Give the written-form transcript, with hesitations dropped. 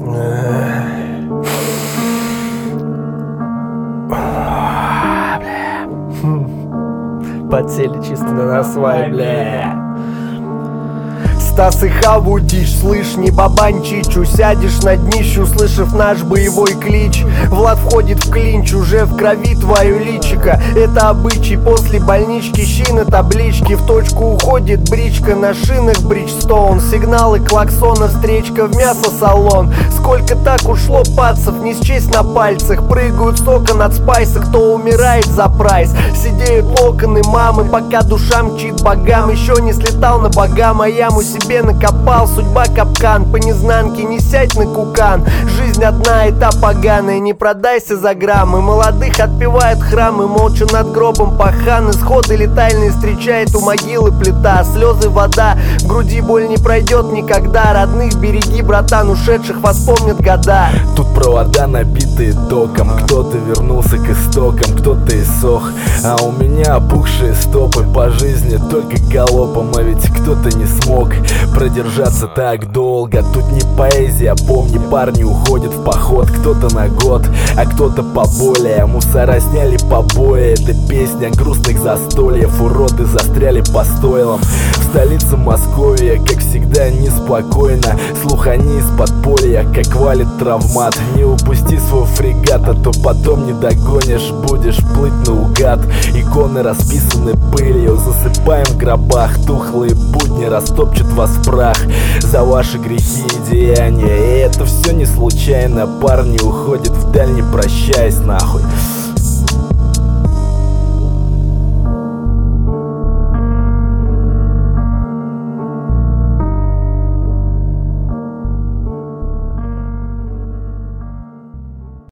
Подсели чисто на насвай, бля. Стас и Хаву дичь, слышь, не бабанчич. Усядешь на днище, услышав наш боевой клич. Влад входит в клинч, уже в крови твое личико. Это обычай, после больнички щи на табличке. В точку уходит бричка, на шинах Бриджстоун. Сигналы клаксона, встречка в мясо-салон. Сколько так ушло пацев, не счесть на пальцах. Прыгают с окон от спайса, кто умирает за прайс. Сидеют локоны мамы, пока душа мчит богам. Еще не слетал на богам, а яму себе накопал. Судьба капкан, по незнанке не сядь на кукан. Жизнь одна и та поганая, не продайся за граммы. Молодых отпевают храмы, молча над гробом пахан. Исходы летальные встречает у могилы плита. Слезы, вода, в груди боль не пройдет никогда. Родных береги, братан, ушедших воспомнят года. Тут провода набитые током. Кто-то вернулся к истокам, кто-то иссох. А у меня опухшие стопы по жизни только галопом. А ведь кто-то не смог продержаться так долго. Тут не поэзия, помни, парни уходят в поход. Кто-то на год, а кто-то поболее. Мусора сняли побои, это песня грустных застольев. Уроды застряли по стойлам. В столице Московия, как всегда, неспокойно. Слухани из подполья, как валит травмат. Не упусти свой фрегат, а то потом не догонишь. Будешь плыть наугад. Иконы расписаны пылью, засыпаем в гробах. Тухлые будни растопчут вас в прах за ваши грехи и деяния. И это все не случайно. Парни уходят вдаль, не прощаясь нахуй.